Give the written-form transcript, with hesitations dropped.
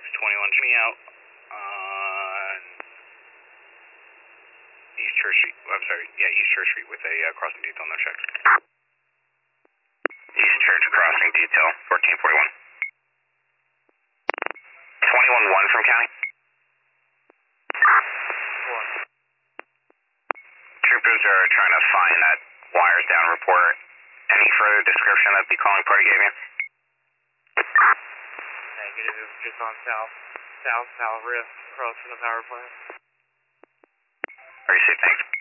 621, me out on East Church Street. I'm sorry, East Church Street with a crossing detail, no check. East Church crossing detail, 1441. 21-1 from county. Troopers are trying to find that wires down report. Any further description that the calling party gave you? Negative, just on south rift, across from the power plant. Are you safe? Thanks.